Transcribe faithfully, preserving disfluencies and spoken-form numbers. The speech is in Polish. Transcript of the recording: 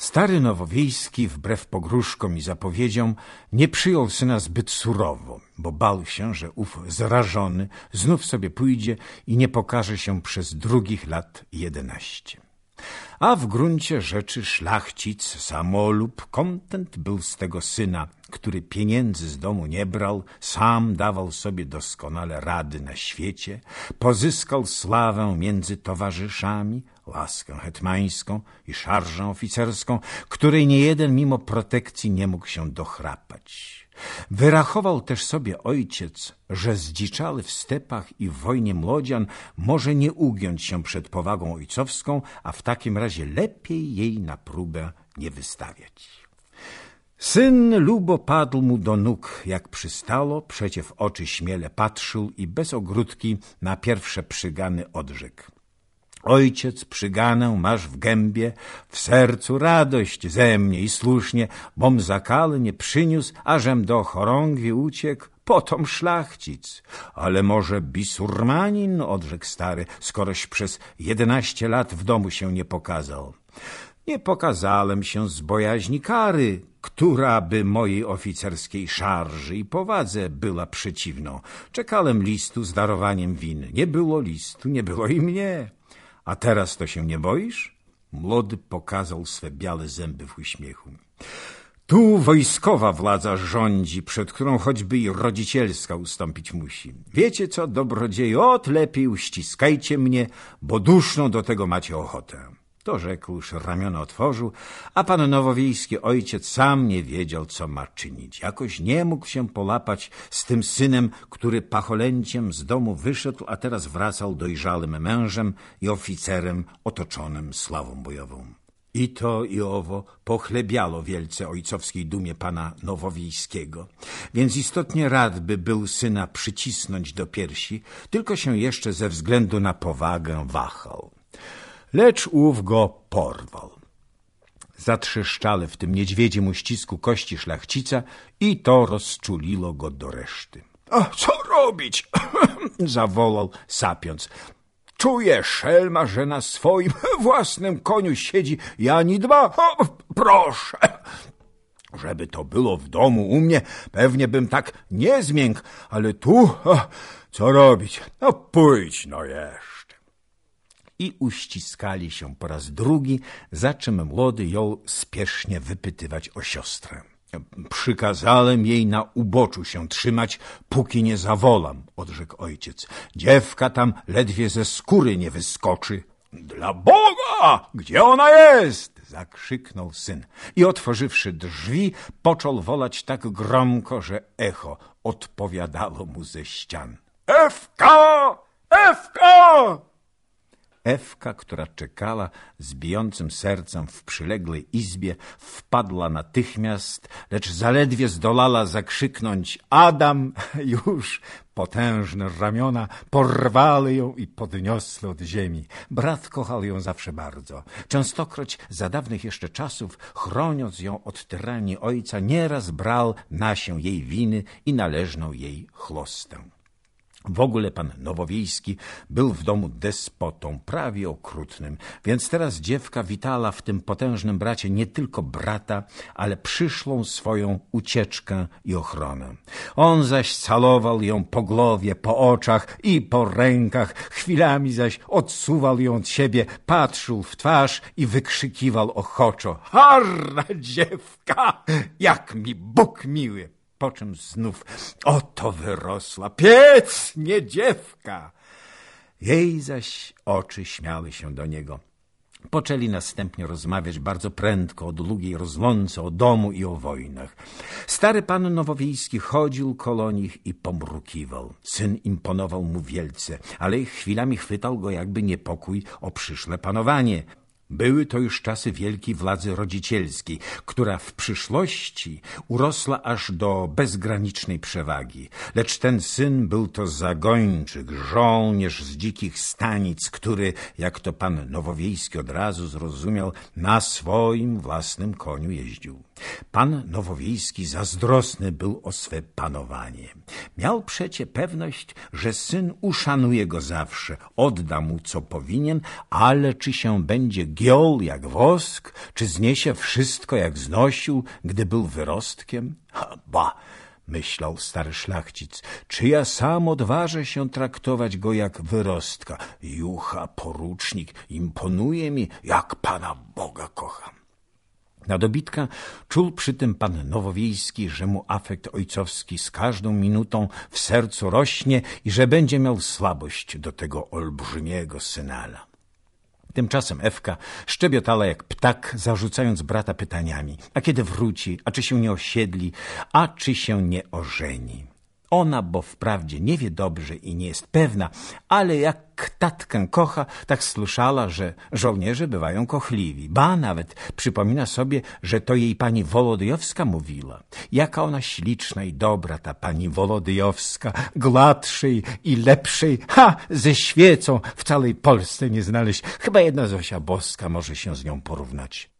Stary Nowowiejski, wbrew pogróżkom i zapowiedziom, nie przyjął syna zbyt surowo, bo bał się, że ów zrażony znów sobie pójdzie i nie pokaże się przez drugich lat jedenaście. A w gruncie rzeczy szlachcic, samolub, kontent był z tego syna, który pieniędzy z domu nie brał, sam dawał sobie doskonale rady na świecie, pozyskał sławę między towarzyszami, łaskę hetmańską i szarżę oficerską, której niejeden mimo protekcji nie mógł się dochrapać. Wyrachował też sobie ojciec, że zdziczały w stepach i w wojnie młodzian może nie ugiąć się przed powagą ojcowską, a w takim razie lepiej jej na próbę nie wystawiać. Syn lubo padł mu do nóg, jak przystało, przecie w oczy śmiele patrzył i bez ogródki na pierwsze przygany odrzekł. Ojciec, przyganę masz w gębie, w sercu radość ze mnie i słusznie, bom zakały nie przyniósł, ażem do chorągwi uciekł, potom szlachcic. Ale może bisurmanin, odrzekł stary, skoroś przez jedenaście lat w domu się nie pokazał. Nie pokazałem się z bojaźni kary, która by mojej oficerskiej szarży i powadze była przeciwną. Czekałem listu z darowaniem win. Nie było listu, nie było i mnie. A teraz to się nie boisz? Młody pokazał swe białe zęby w uśmiechu. Tu wojskowa władza rządzi, przed którą choćby i rodzicielska ustąpić musi. Wiecie co, dobrodzieju, ot lepiej uściskajcie mnie, bo duszną do tego macie ochotę. To rzekłż, ramiona otworzył, a pan nowowiejski ojciec sam nie wiedział, co ma czynić. Jakoś nie mógł się polapać z tym synem, który pacholęciem z domu wyszedł, a teraz wracał dojrzałym mężem i oficerem otoczonym sławą bojową. I to i owo pochlebiało wielce ojcowskiej dumie pana nowowiejskiego, więc istotnie rad by był syna przycisnąć do piersi, tylko się jeszcze ze względu na powagę wahał. Lecz ów go porwał. Zatrzeszczale w tym niedźwiedzim uścisku kości szlachcica i to rozczuliło go do reszty. — A co robić? — zawołał, sapiąc. — Czuję, szelma, że na swoim własnym koniu siedzi i ani dba. O, proszę! Żeby to było w domu u mnie, pewnie bym tak nie zmiękł, ale tu, o, co robić? No pójdź no jeszcze. I uściskali się po raz drugi, za czym młody jął spiesznie wypytywać o siostrę. Przykazałem jej na uboczu się trzymać, póki nie zawołam, odrzekł ojciec. Dziewka tam ledwie ze skóry nie wyskoczy. Dla Boga! Gdzie ona jest? Zakrzyknął syn i otworzywszy drzwi, począł wolać tak gromko, że echo odpowiadało mu ze ścian. Ewka! Ewka! Ewka, która czekała z bijącym sercem w przyległej izbie, wpadła natychmiast, lecz zaledwie zdolała zakrzyknąć Adam, już potężne ramiona porwały ją i podniosły od ziemi. Brat kochał ją zawsze bardzo. Częstokroć za dawnych jeszcze czasów, chroniąc ją od tyranii ojca, nieraz brał na się jej winy i należną jej chlostę. W ogóle pan Nowowiejski był w domu despotą, prawie okrutnym, więc teraz dziewka witała w tym potężnym bracie nie tylko brata, ale przyszłą swoją ucieczkę i ochronę. On zaś całował ją po głowie, po oczach i po rękach, chwilami zaś odsuwał ją od siebie, patrzył w twarz i wykrzykiwał ochoczo. Harra dziewka, jak mi Bóg miły! Po czym znów oto wyrosła, piec, nie dziewka. Jej zaś oczy śmiały się do niego. Poczęli następnie rozmawiać bardzo prędko o długiej rozłące, o domu i o wojnach. Stary pan Nowowiejski chodził koło nich i pomrukiwał. Syn imponował mu wielce, ale chwilami chwytał go jakby niepokój o przyszłe panowanie. Były to już czasy wielkiej władzy rodzicielskiej, która w przyszłości urosła aż do bezgranicznej przewagi. Lecz ten syn był to zagończyk, żołnierz z dzikich stanic, który, jak to pan Nowowiejski od razu zrozumiał, na swoim własnym koniu jeździł. Pan Nowowiejski zazdrosny był o swe panowanie. Miał przecie pewność, że syn uszanuje go zawsze, odda mu co powinien, ale czy się będzie zgiął jak wosk, czy zniesie wszystko, jak znosił, gdy był wyrostkiem? Ha, ba! Myślał stary szlachcic, czy ja sam odważę się traktować go jak wyrostka? Jucha, porucznik, imponuje mi, jak Pana Boga kocham. Na dobitka czuł przy tym pan Nowowiejski, że mu afekt ojcowski z każdą minutą w sercu rośnie i że będzie miał słabość do tego olbrzymiego synala. Tymczasem Ewka szczebiotała jak ptak, zarzucając brata pytaniami. A kiedy wróci? A czy się nie osiedli? A czy się nie ożeni? Ona, bo wprawdzie nie wie dobrze i nie jest pewna, ale jak tatkę kocha, tak słyszała, że żołnierze bywają kochliwi. Ba, nawet przypomina sobie, że to jej pani Wolodyjowska mówiła. Jaka ona śliczna i dobra, ta pani Wolodyjowska, gładszej i lepszej, ha, ze świecą w całej Polsce nie znaleźć. Chyba jedna Zosia Boska może się z nią porównać.